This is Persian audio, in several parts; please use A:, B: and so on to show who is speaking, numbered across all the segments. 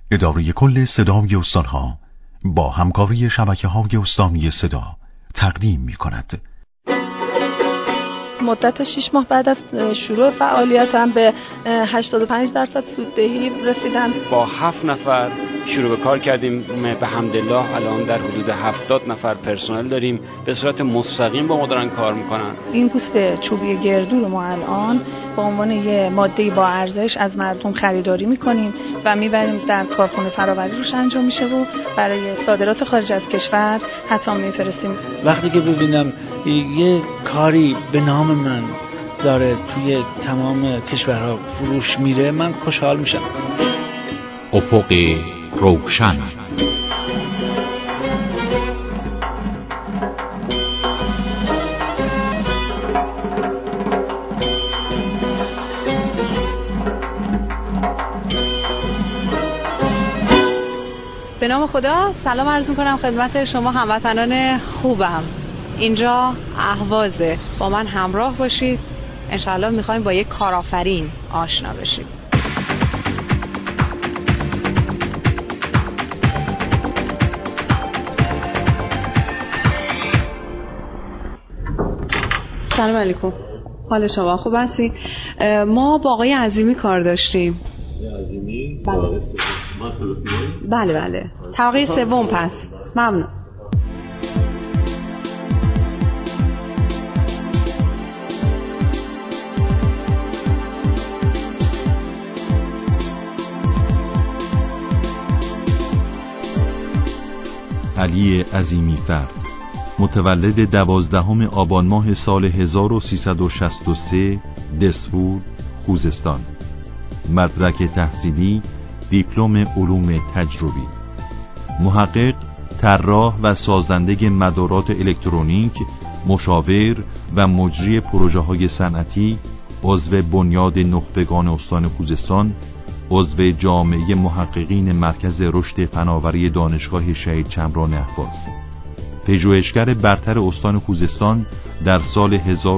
A: اداره کل صدای استانها با همکاری شبکه‌های استانی صدا تقدیم می‌کند.
B: مدت 6 ماه بعد از شروع فعالیتم به 85% سوددهی رسیدم.
C: با 7 نفر شروع به کار کردیم. به حمدالله الان در حدود 70 نفر پرسنل داریم. به صورت مستقیم با ما دارن کار میکنن.
B: این پوست چوبی گردو رو ما الان به عنوان یه ماده با ارزش از مردم خریداری میکنیم و میبریم در کارخونه فراوری روش انجام میشه و برای صادرات خارج از کشور حتی میفرستیم.
D: وقتی که ببینم یه کاری به نام من داره توی تمام کشورها فروش میره، من خوشحال میشم.
A: افق روشن.
E: به نام خدا سلام عرض می‌کنم خدمت شما هموطنان خوبم. اینجا اهوازه، با من همراه باشید. انشاءالله میخوایم با یک کارآفرین آشنا بشیم. سلام علیکم، حال شما خوب هستی؟ ما با آقای عظیمی کار داشتیم.
F: عظیمی؟
E: بله بله، طبقه سوم. پس ممنون.
A: علی عظیمی فرد، متولد 12 آبان ماه سال 1363 دسفور، خوزستان. مدرک تحصیلی دیپلم علوم تجربی. محقق، طراح و سازنده مدارات الکترونیک، مشاور و مجری پروژه‌های صنعتی، عضو بنیاد نخبگان استان خوزستان، عضو جامعه محققین مرکز رشد فناوری دانشگاه شهید چمران اهواز. پژوهشگر برتر استان خوزستان در سال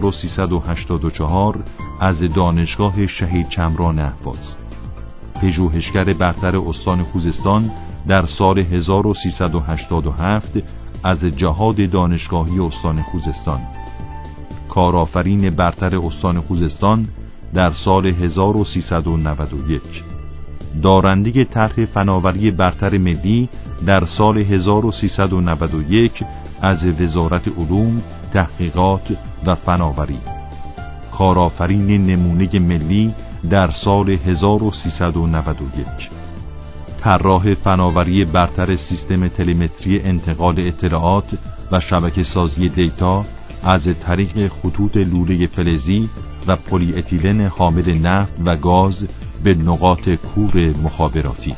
A: 1384 از دانشگاه شهید چمران اهواز. پژوهشگر برتر استان خوزستان در سال 1387 از جهاد دانشگاهی استان خوزستان. کارآفرین برتر استان خوزستان در سال 1391. دارنده طرح فناوری برتر ملی در سال 1391 از وزارت علوم، تحقیقات و فناوری. کارآفرین نمونه ملی در سال 1391. طراح فناوری برتر سیستم تلمتری انتقال اطلاعات و شبکه سازی دیتا از طریق خطوط لوله فلزی و پلی اتیلن حامل نفت و گاز به نقاط کور مخابراتی.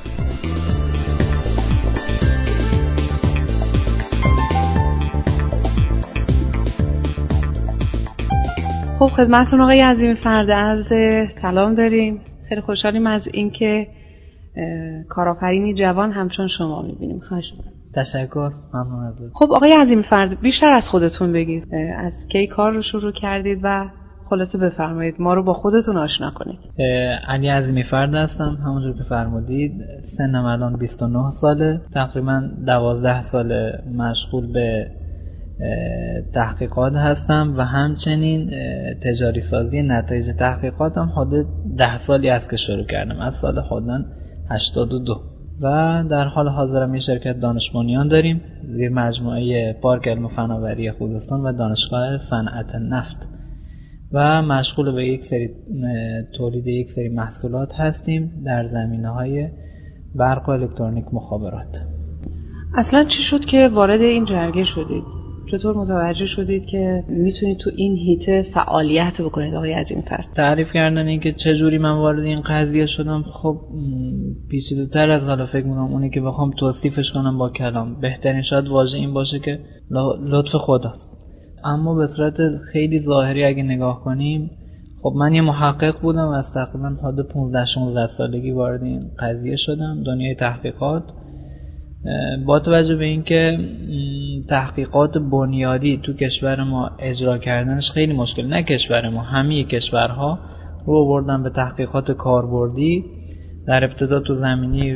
E: خب خدمتتون آقای عظیمی فرد عرض سلام داریم. خیلی خوشحالیم از اینکه کارآفرینی جوان همچون شما می‌بینیم. خواهش می‌کنم.
D: تشکر، ممنون ازت.
E: خب آقای عظیمی فرد، بیشتر از خودتون بگید. از کی کار رو شروع کردید و خلاصه بفرمایید ما رو با خودتون آشنا کنید.
D: علی عظیمی فرد هستم، همونجور که فرمودید. سنم الان 29 ساله. تقریبا 12 ساله مشغول به تحقیقات هستم و همچنین تجاری سازی نتایج تحقیقاتم حدود 10 سالی است که شروع کردم، از سال خودم 82. و در حال حاضرم یه شرکت دانش بنیان داریم زیر مجموعه پارک علم و فناوری خوزستان و دانشگاه صنعت نفت و مشغول به یک سری تولید یک سری محصولات هستیم در زمینه‌های برق و الکترونیک مخابرات.
E: اصلا چی شد که وارد این جرگه شدید؟ چطور متوجه شدید که میتونید تو این هیته فعالیت بکنید آقای عظیمی فرد؟
D: تعریف کردن این که چجوری من وارد این قضیه شدم خب پیچیده‌تر از حالا فکر می‌کنم اونی که بخوام توصیفش کنم با کلام بهترین شاید واژه این باشه که لطف خداست. اما به صورت خیلی ظاهری اگه نگاه کنیم، خب من یه محقق بودم و از تقریبا حدود 15-16 سالگی وارد این قضیه شدم، دنیای تحقیقات. با توجه به اینکه تحقیقات بنیادی تو کشور ما اجرا کردنش خیلی مشکل، نه کشور ما، همه کشورها رو آوردن به تحقیقات کاربردی در ابتدا تو زمینی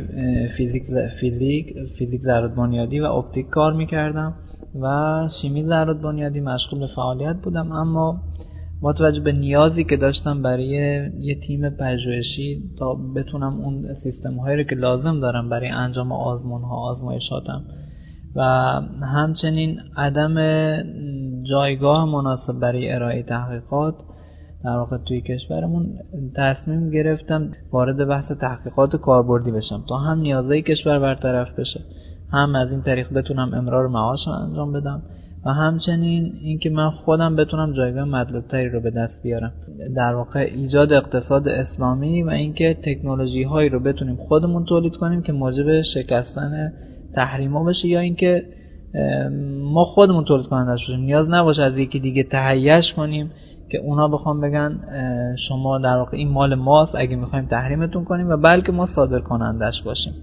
D: فیزیک ذرات بنیادی و اپتیک کار میکردم و شیمی ذرات بنیادی مشغول به فعالیت بودم، اما با توجه به نیازی که داشتم برای یه تیم پژوهشی تا بتونم اون سیستم هایی رو که لازم دارم برای انجام آزمایشاتم و همچنین عدم جایگاه مناسب برای ارائه تحقیقات در واقع توی کشورمون، تصمیم گرفتم وارد بحث تحقیقات کاربردی بشم تا هم نیازهای کشور برطرف بشه، هم از این طریق بتونم امرار معاش رو انجام بدم و همچنین اینکه من خودم بتونم جایگاه مطلوب‌تری رو به دست بیارم، در واقع ایجاد اقتصاد اسلامی و اینکه تکنولوژی هایی رو بتونیم خودمون تولید کنیم که موجب شکستن تحریما بشه یا اینکه ما خودمون تولید کنندش باشیم، نیاز نباشه از یکی دیگه تهیه‌اش کنیم که اونا بخوام بگن شما در واقع این مال ماست اگه میخوایم تحریمتون کنیم، و بلکه ما صادر کنندش باشیم.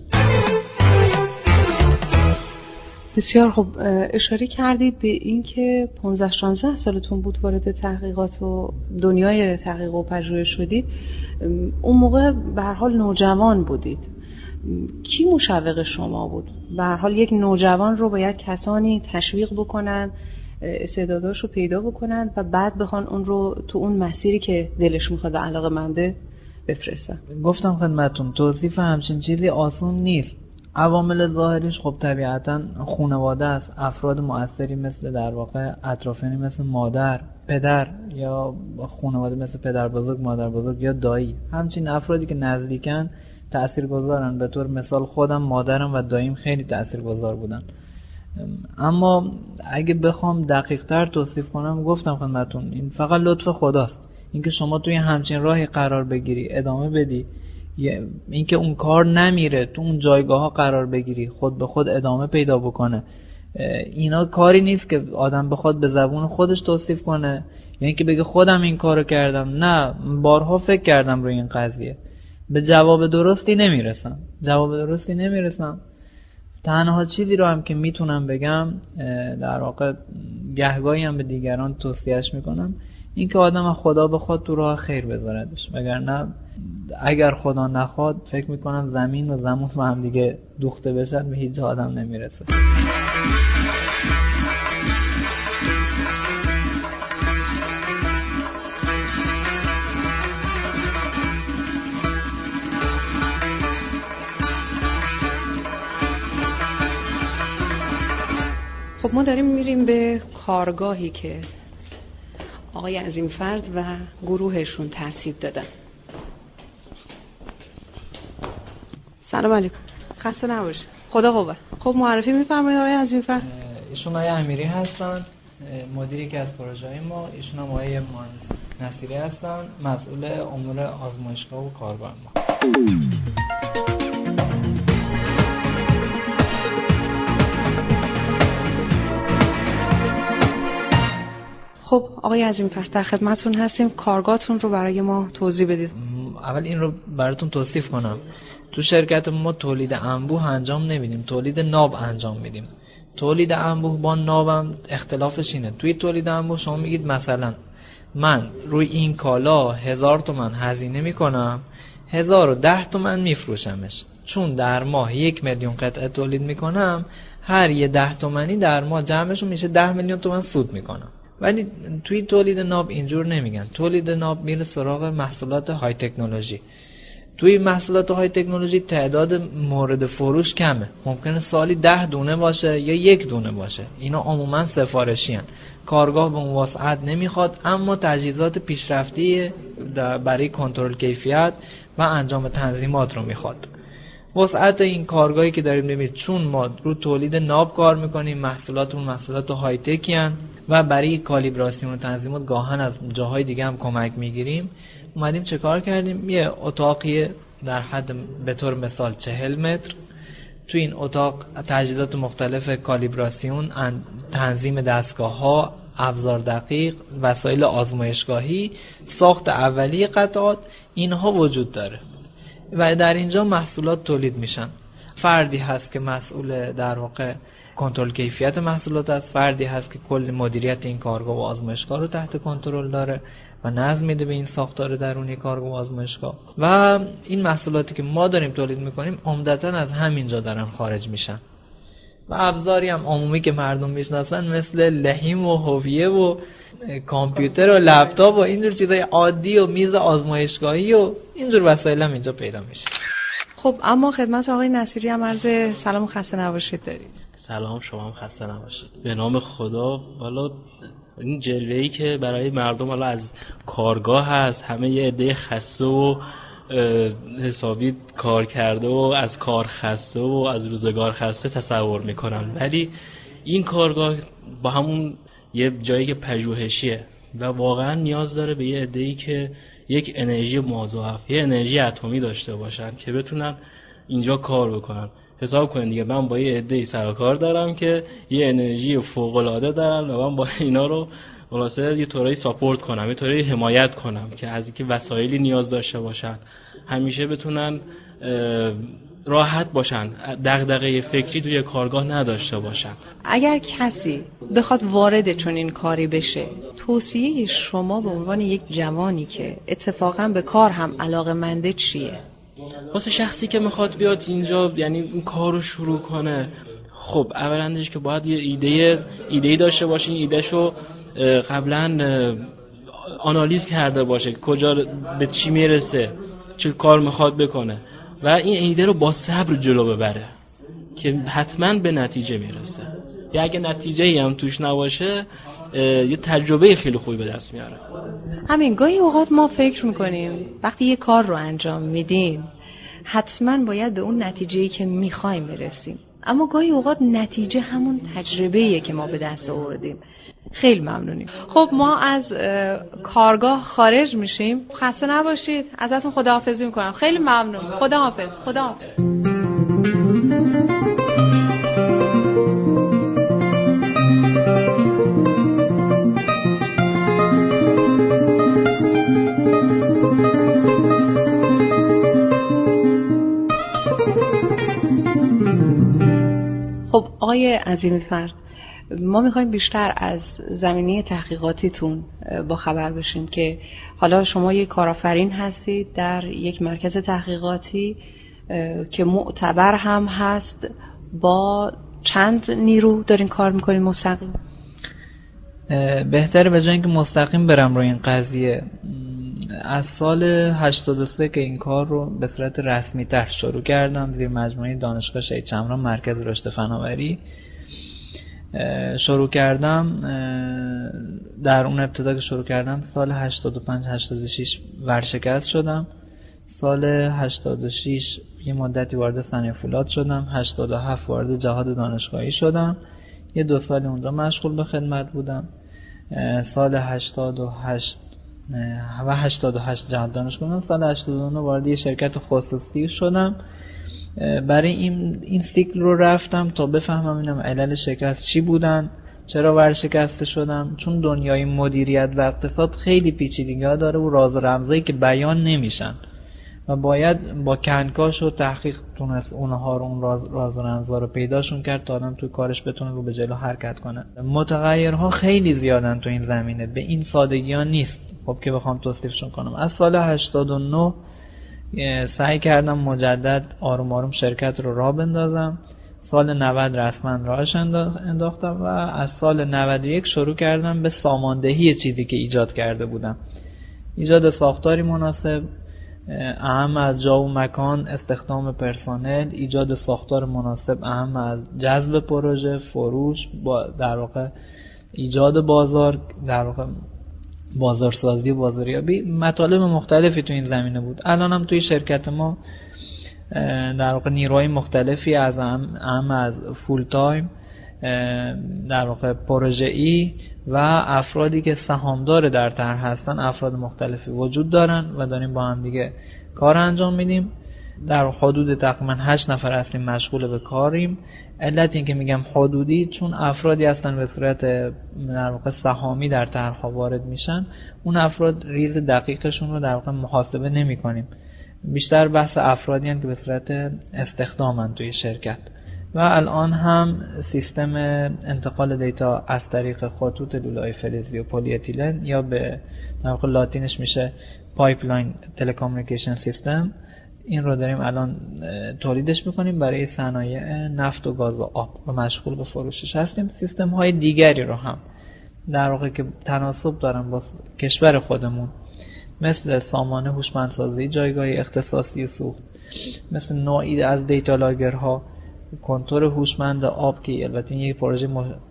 B: بسیار خوب. اشاره کردید به این که 15-16 سالتون بود وارد تحقیقات و دنیای تحقیق و پژوهش شدید. اون موقع به هر حال نوجوان بودید. کی مشوق شما بود؟ به هر حال یک نوجوان رو باید کسانی تشویق بکنن، استعداداشو پیدا بکنن و بعد بخوان اون رو تو اون مسیری که دلش میخواد علاقه‌منده بفرستن.
D: گفتم خدمتتون توصیف همچین چیزی آسون نیست. عوامل ظاهریش خب طبیعتا خانواده است، افراد مؤثری مثل در واقع اطرافیانی مثل مادر، پدر یا خانواده مثل پدر بزرگ، مادر بزرگ یا دایی، همچین افرادی که نزدیکن تاثیرگذارن. به طور مثال خودم مادرم و داییم خیلی تاثیرگذار بودن. اما اگه بخوام دقیق تر توصیف کنم، گفتم خدمتتون این فقط لطف خداست، اینکه شما توی همچین راهی قرار بگیری، ادامه بدی، اینکه اون کار نمیره، تو اون جایگاه ها قرار بگیری، خود به خود ادامه پیدا بکنه. اینا کاری نیست که آدم بخواد به زبون خودش توصیف کنه، یعنی که بگه خودم این کارو کردم. نه، بارها فکر کردم روی این قضیه، به جواب درستی نمیرسم. تنها چیزی رو هم که میتونم بگم، در واقع گهگاهی هم به دیگران توصیهش میکنم، این که آدم خدا بخواد تو راه خیر بذاردش، وگرنه اگر خدا نخواد فکر میکنم زمین و زمان با هم دیگه دوخته بشن، به هیچ جا آدم نمیرسه.
B: خب ما داریم میریم به کارگاهی که آقای عظیمفرد و گروهشون ترتیب دادن. سلام علیکم. خسته نباشید. خدا قوت. خب معرفی می‌فرمایید آقای عظیمفرد؟
D: ایشون آقای امیری هستن، مدیری که از پروژه‌های ما. ایشون هم آقای نصیری هستن، مسئول امور آزمایشگاه و کارگاه ما.
B: خب آقای عظیمفرد در خدمتتون هستیم، کارگاهتون رو برای ما توضیح بدید.
D: اول این رو براتون توصیف کنم. تو شرکت ما تولید انبوه انجام نمیدیم، تولید ناب انجام میدیم. تولید انبوه با نابم اختلافش اینه، توی تولید انبوه شما میگید مثلا من روی این کالا 1000 تومان هزینه میکنم، 1010 تومان میفروشمش. چون در ماه 1 میلیون قطعه تولید میکنم، هر یه 10 تومانی در ماه جمعشون میشه 10 میلیون تومان سود میکنم. ولی توی تولید ناب اینجور نمیگن. تولید ناب میره سراغ محصولات های تکنولوژی. توی محصولات های تکنولوژی تعداد مورد فروش کمه، ممکنه سالی 10 دونه باشه یا 1 دونه باشه. اینا عموما سفارشی هن. کارگاه به اون وسعت نمیخواد، اما تجهیزات پیشرفتی برای کنترل کیفیت و انجام تنظیمات رو میخواد. وسعت این کارگاهی که داریم نمید، چون ما رو تولید ناب کار میکنیم، محصولات های تکی هن و برای کالیبراسیون و تنظیمات گاهن از جاهای دیگه هم کمک میگیریم. اومدیم چه کار کردیم؟ یه اتاقی در حد به طور مثال 40 متر، تو این اتاق تجهیزات مختلف کالیبراسیون، تنظیم دستگاه ها، ابزار دقیق، وسایل آزمایشگاهی، ساخت اولیه قطعات، اینها وجود داره و در اینجا محصولات تولید میشن. فردی هست که مسئول در واقع کنترل کیفیت محصولات است، فردی هست که کل مدیریت این کارگاه و آزمایشگاه رو تحت کنترل داره و نظم میده به این ساختار درونی کارگاه و آزمایشگاه. و این محصولاتی که ما داریم تولید میکنیم عمدتاً از همینجا دارن خارج میشن و ابزاری هم عمومی که مردم میشناسن مثل لحیم و حویه و کامپیوتر و لپتاپ و اینجور چیزای عادی و میز آزمایشگاهی و اینجور وسایل هم اینجا پیدا میشه.
B: خب اما خدمت آقای نصیری هم عرض سلام و خسته نباشید دارید.
F: سلام، شما هم خسته نباشید. به نام خدا. والا این جلوه‌ای که برای مردم حالا از کارگاه هست، همه یه عده خسته و حسابی کار کرده و از کار خسته و از روزگار خسته تصور میکنن، ولی این کارگاه با همون یه جایی که پژوهشیه و واقعا نیاز داره به یه عده‌ای که یک انرژی مضاعف، یه انرژی اتمی داشته باشن که بتونن اینجا کار بکنن. حساب کنید دیگه، من با یه عده‌ای سر کار دارم که یه انرژی فوق‌العاده دارن و من با اینا رو خلاصه یه طوری ساپورت کنم، یه طوری حمایت کنم که از اینکه وسایلی نیاز داشته باشن، همیشه بتونن راحت باشن، دغدغه فکری توی کارگاه نداشته باشن.
B: اگر کسی بخواد وارد چنین کاری بشه، توصیه شما به عنوان یک جوانی که اتفاقا به کار هم علاقه‌منده چیه؟
F: واسه شخصی که میخواد بیاد اینجا یعنی این کار رو شروع کنه، خب اولندش که باید یه ایده‌ای داشته باشه، این ایدهشو قبلا آنالیز کرده باشه، کجا به چی میرسه، چه کار میخواد بکنه و این ایده رو با صبر جلو ببره که حتما به نتیجه میرسه. یا اگه نتیجه‌ای هم توش نباشه یه تجربه خیلی خوبی به دست میاره.
B: همین گاهی اوقات ما فکر میکنیم وقتی یه کار رو انجام میدیم حتما باید به اون نتیجه‌ای که میخوایم برسیم، اما گاهی اوقات نتیجه همون تجربه‌ایه که ما به دست آوردیم. خیلی ممنونیم. خب ما از کارگاه خارج میشیم. خسته نباشید. ازتون خداحافظی میکنم. خیلی ممنون. خداحافظ. خب آقای عظیمی فرد، ما میخوایم بیشتر از زمینه تحقیقاتیتون با خبر بشیم که حالا شما یک کارآفرین هستید در یک مرکز تحقیقاتی که معتبر هم هست. با چند نیرو دارین کار میکنین مستقیم؟
D: بهتره به جای اینکه مستقیم برم روی این قضیه، از سال 83 که این کار رو به صورت رسمی تر شروع کردم زیر مجموعه دانشگاه شهید شمران مرکز رشد فناوری شروع کردم. در اون ابتدا که شروع کردم سال 85-86 ورشکست شدم. سال 86 یه مدتی وارد صنایع فولاد شدم. 87 وارد جهاد دانشگاهی شدم. یه 2 سال اونجا مشغول به خدمت بودم. سال 88 و 88 جهاد دانشگاهی، سال 89 وارد یه شرکت خصوصی شدم. برای این سیکل رو رفتم تا بفهمم اینم علل شکست چی بودن، چرا ورشکسته شدم. چون دنیای مدیریت و اقتصاد خیلی پیچیدگی‌ها داره و راز و رمزایی که بیان نمیشن و باید با کنکاش و تحقیق تونست اونها رو، اون راز و رمزها رو پیداشون کرد تا آدم توی کارش بتونه رو به جلو حرکت کنه. متغیرها خیلی زیادن تو این زمینه، به این سادگی ها نیست. خب که بخوام توصیفشون کنم، از سال 89 سعی کردم مجدد آروم آروم شرکت رو راه بندازم. سال 90 رسما راهش انداختم و از سال 91 شروع کردم به ساماندهی چیزی که ایجاد کرده بودم. ایجاد ساختاری مناسب، اهم از جا و مکان، استخدام پرسنل، ایجاد ساختار مناسب اهم از جذب پروژه، فروش، در واقع ایجاد بازار، در واقع بازارسازی و بازاریابی. مطالب مختلفی تو این زمینه بود. الان هم توی شرکت ما در واقع نیروهای مختلفی از اهم از فول تایم، در واقع پروژه‌ای و افرادی که سهامدار در طرح هستن، افراد مختلفی وجود دارن و داریم با هم دیگه کار انجام میدیم. در حدود تقریبا 8 نفر هستیم مشغول به کاریم. علت این که میگم حدودی چون افرادی هستن به صورت در واقع سهامی در طرح وارد میشن، اون افراد ریز دقیقشون رو در واقع محاسبه نمی‌کنیم بیشتر بحث افرادی هستند که به صورت استخدامن توی شرکت و الان هم سیستم انتقال دیتا از طریق خطوط لوله‌های فلزی و پلی اتیلن یا به واقع لاتینش میشه پایپلاین تلکامونیکیشن سیستم، این رو داریم الان تولیدش میکنیم برای صنایع نفت و گاز و آب و مشغول به فروشش هستیم. سیستم های دیگری رو هم در واقع که تناسب دارن با کشور خودمون، مثل سامانه هوشمندسازی جایگاه اختصاصی سوخت، مثل نوعی از دیتا لاگرها، کنتور هوشمند آب که البته این یک پروژه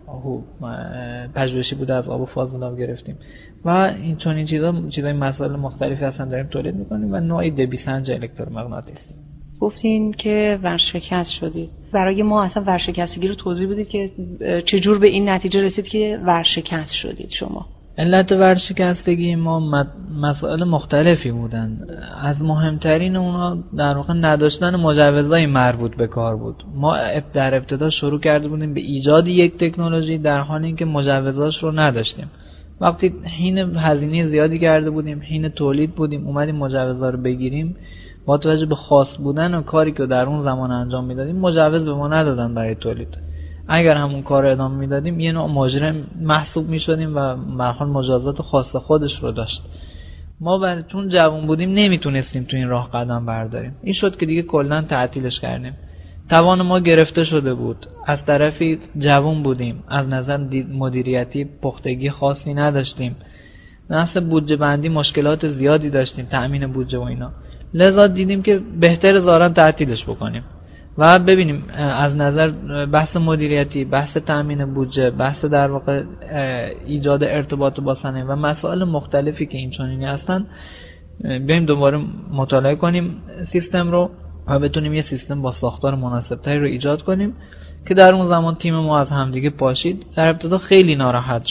D: پژوهشی بوده، از آب و فاضلاب گرفتیم و این چنین چیزای مسائل مختلفی هستن داریم تولید میکنیم و نوعی دبی سنج الکترومغناطیسی.
B: گفتین که ورشکست شدید، برای ما اصلا ورشکستگی رو توضیح بدید که چجور به این نتیجه رسید که ورشکست شدید شما؟
D: علت ورشکستگی ما مسائل مختلفی بودن. از مهمترین اونا در واقع نداشتن مجوزهای مربوط به کار بود. ما در ابتدا شروع کرده بودیم به ایجاد یک تکنولوژی در حالی اینکه مجوزاش رو نداشتیم. وقتی حین هزینه زیادی کرده بودیم، حین تولید بودیم، اومدیم مجوزها رو بگیریم، با توجه به خاص بودن و کاری که در اون زمان انجام میدادیم مجوز به ما ندادن برای تولید. اگر همون کار رو ادامه میدادیم یه نوع مجرم محسوب میشدیم و به هر حال مجازات خاص خودش رو داشت. ما چون جوان بودیم نمیتونستیم تو این راه قدم برداریم. این شد که دیگه کلا تعطیلش کردیم. توان ما گرفته شده بود. از طرفی جوان بودیم، از نظر مدیریتی پختگی خاصی نداشتیم. نحس بودجه بندی مشکلات زیادی داشتیم، تأمین بودجه و اینا. لذا دیدیم که بهتر ظاهرا تعطیلش بکنیم و ببینیم از نظر بحث مدیریتی، بحث تأمین بودجه، بحث در واقع ایجاد ارتباط با صنایع و مسائل مختلفی که این چنینی هستن، بیایم دوباره مطالعه کنیم سیستم رو و بتونیم یه سیستم با ساختار مناسب‌تری رو ایجاد کنیم که در اون زمان تیم ما از همدیگه پاشید. در ابتدا خیلی ناراحت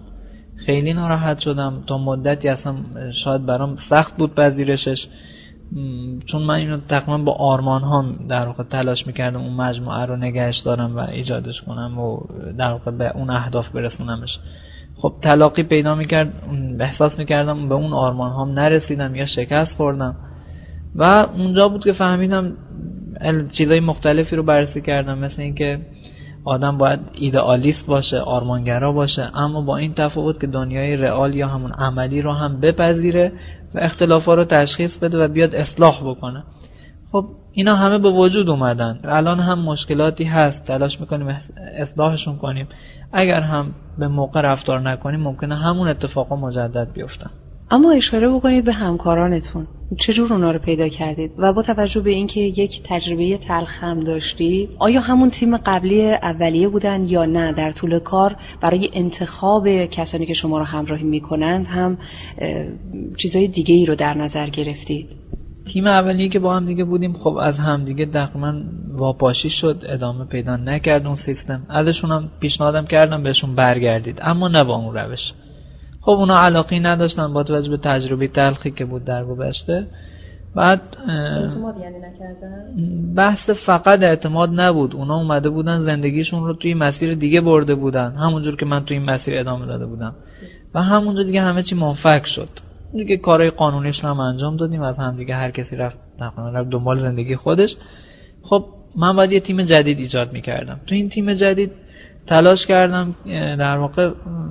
D: شدم تا مدتی اصلا شاید برام سخت بود پذیرشش، چون من اینو تقریبا با آرمان هم در واقع تلاش میکردم اون مجموعه رو نگهش دارم و ایجادش کنم و در واقع به اون اهداف برسونمش. خب تلاقی پیدا میکرد، احساس میکردم به اون آرمان هم نرسیدم یا شکست خوردم و اونجا بود که فهمیدم چیزای مختلفی رو بررسی کردم، مثل این که آدم باید ایدئالیست باشه، آرمانگرا باشه، اما با این تفاوت که دنیای رئال یا همون عملی رو هم بپذیره و اختلافا رو تشخیص بده و بیاد اصلاح بکنه. خب اینا همه به وجود اومدن. الان هم مشکلاتی هست، تلاش میکنیم اصلاحشون کنیم. اگر هم به موقع رفتار نکنیم ممکنه همون اتفاقا مجدد بیفتن.
B: اما اشاره بکنید به همکارانتون، چجور اونا رو پیدا کردید و با توجه به اینکه یک تجربه تلخ هم داشتید، آیا همون تیم قبلی اولیه بودن یا نه در طول کار برای انتخاب کسانی که شما رو همراهی میکنند هم چیزای دیگه ای رو در نظر گرفتید؟
D: تیم اولیه که با هم دیگه بودیم خب از هم دیگه تقریبا واپاشی شد، ادامه پیدا نکرد اون سیستم. ازشون هم پیشنهادم کردم بهشون برگردید، اما نه با اون روش. خب اونا علاقی نداشتن با توجه به تجربه تلخی که بود در گذشته. بعد
B: اعتماد یعنی نکردن؟
D: بحث فقط اعتماد نبود، اونا اومده بودن زندگیشون رو توی مسیر دیگه برده بودن، همونجور که من توی این مسیر ادامه داده بودم و همونجا دیگه همه چی منفک شد. دیگه کارهای قانونیش رو هم انجام دادیم، از هم دیگه هر کسی رفت دنبال زندگی خودش. خب من باید یه تیم جدید ایجاد میکردم. تو این تیم جدید تلاش کردم در واقع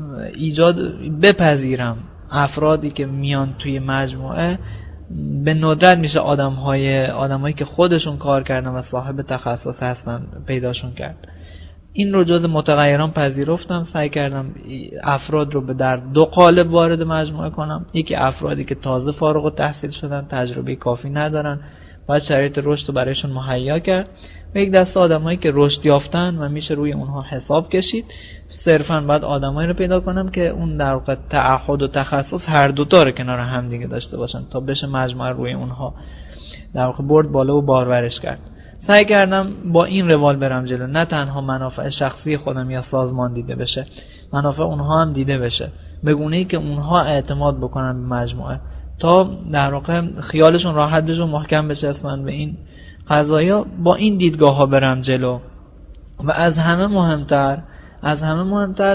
D: بپذیرم افرادی که میان توی مجموعه به ندرت میشه آدمایی که خودشون کار کردن و صاحب تخصص هستن پیداشون کرد. این رو جز متغیران پذیرفتم، سعی کردم افراد رو در دو قالب وارد مجموعه کنم. یکی افرادی که تازه فارغ التحصیل شدن، تجربه کافی ندارن، باید شرایط رشد رو برایشون مهیا کرد، و یک دسته آدمایی که رشد یافتن و میشه روی اونها حساب کشید. صرفاً باید آدمایی رو پیدا کنم که اون در واقع تعهد و تخصص هر دوتا رو کنار هم دیگه داشته باشن تا بشه مجموعه روی اونها در واقع برد بالا و بارورش کرد. سعی کردم با این روال برم جلو، نه تنها منافع شخصی خودم یا سازمان دیده بشه، منافع اونها هم دیده بشه، به گونه‌ای که اونها اعتماد بکنن به مجموعه تا در واقع خیالشون راحت بشه و محکم بچسبن به این قضایا. با این دیدگاه ها برم جلو و از همه مهمتر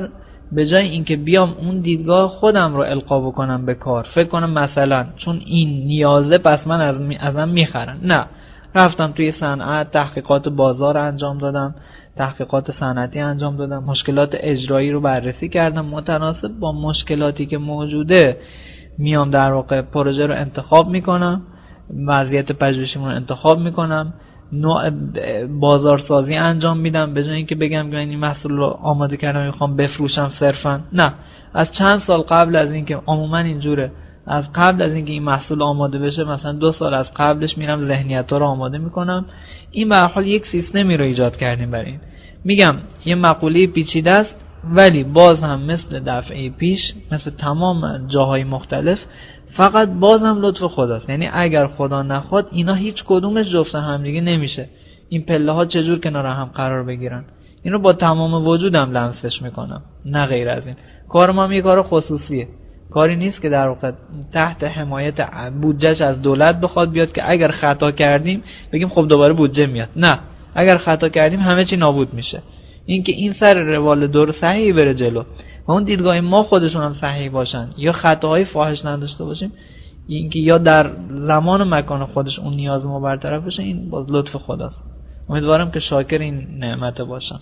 D: به جای اینکه بیام اون دیدگاه خودم رو القا بکنم به کار، فکر کنم مثلا چون این نیازه پس من ازم میخرن، نه، رفتم توی صنعت تحقیقات بازار انجام دادم، تحقیقات صنعتی انجام دادم، مشکلات اجرایی رو بررسی کردم، متناسب با مشکلاتی که موجوده میام در واقع پروژه رو انتخاب میکنم، وضعیت پژوهشیمون رو انتخاب میکنم، نوع بازارسازی انجام میدم. به جای اینکه بگم که این محصول رو آماده کردم میخوام بفروشم صرفا، نه، از چند سال قبل از اینکه عموما اینجوره، از قبل از اینکه این محصول آماده بشه، مثلا 2 سال از قبلش میرم ذهنیت‌ها رو آماده میکنم. این به هر حال یک سیستمی رو ایجاد کردیم برای این. میگم یه مقوله پیچیده است، ولی باز هم مثل دفعه پیش، مثل تمام جاهای مختلف، فقط باز هم لطف خداست. یعنی اگر خدا نخواد اینا هیچ کدومش جفت هم دیگه نمیشه. این پله ها چجور کنار هم قرار بگیرن؟ این رو با تمام وجودم لمسش میکنم، نه غیر از این. کار ما یه کار خصوصیه، کاری نیست که در واقع تحت حمایت بودجهش از دولت بخواد بیاد که اگر خطا کردیم بگیم خب دوباره بودجه میاد. نه، اگر خطا کردیم همه چی نابود میشه. این که این سر روال دور صحیح بره جلو و اون دیدگاه ما خودشون هم صحیح باشن یا خطاهای فاحش نداشته باشیم، اینکه یا در زمان و مکان خودش اون نیاز ما برطرف بشه، این باز لطف خداست. امیدوارم که شاکر این نعمت باشم.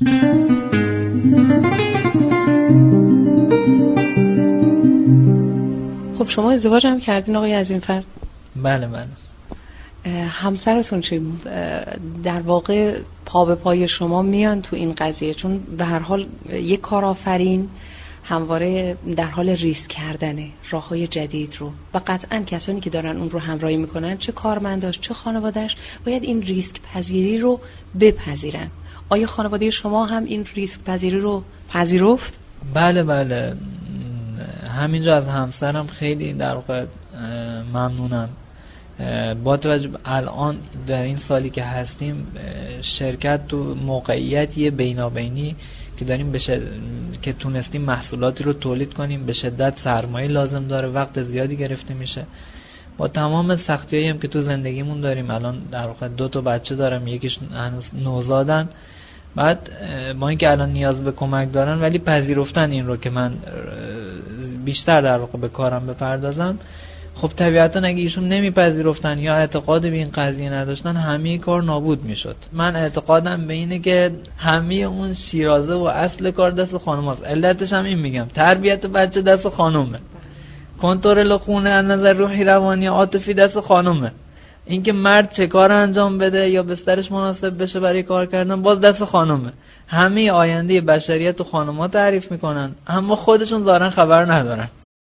B: خب شما ازدواج هم کردین آقای عظیم‌فرد؟
D: بله بله.
B: همسرتون چی بود؟ در واقع پا به پای شما میان تو این قضیه، چون به هر حال یک کارآفرین همواره در حال ریسک کردنه راههای جدید رو و قطعا کسانی که دارن اون رو همراهی میکنن، چه کارمنداش چه خانواده‌اش، باید این ریسک پذیری رو بپذیرن. آیا خانواده شما هم این ریسک پذیری رو پذیرفت؟
D: بله بله. همینجا از همسرم خیلی در واقع ممنونم. با توجه الان در این سالی که هستیم شرکت تو موقعیتیه بینابینی که داریم که تونستیم محصولاتی رو تولید کنیم، به شدت سرمایه لازم داره، وقت زیادی گرفته میشه. با تمام سختیایی هم که تو زندگیمون داریم، الان در واقع 2 تا بچه دارم، یکیش هنوز نوزادن، بعد ما اینکه الان نیاز به کمک دارن ولی پذیرفتن این رو که من بیشتر در واقع به کارم بپردازم. خب طبیعتا اگه ایشون نمیپذیرفتن یا اعتقاد به این قضیه نداشتن، همه کار نابود میشد. من اعتقادم به اینه که همه اون شیرازه و اصل کار دست خانوماست. علتش هم این میگم، تربیت بچه دست خانومه، کنترل خونه از نظر روحی روانی عاطفی دست خانومه، اینکه مرد چه کار انجام بده یا بسترش مناسب بشه برای کار کردن باز دست خانومه. همه آینده بشریت و خانوما تعریف میکنن، اما خودشون ظاهرا خبر ندارن.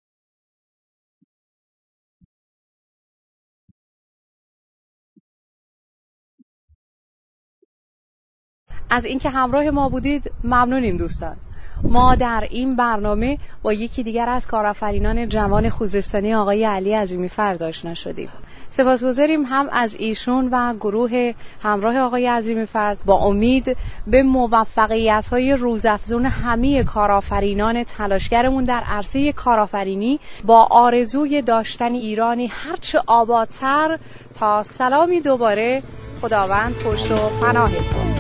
E: از اینکه همراه ما بودید ممنونیم دوستان. ما در این برنامه با یکی دیگر از کارآفرینان جوان خوزستانی آقای علی عظیمی‌فرد آشنا شدیم. سپاسگزاریم هم از ایشون و گروه همراه آقای عظیمی‌فرد. با امید به موفقیت‌های روزافزون همه کارآفرینان تلاشگرمون در عرصه کارآفرینی، با آرزوی داشتن ایرانی هرچه آبادتر. تا سلامی دوباره، خداوند پشت و پناهتون.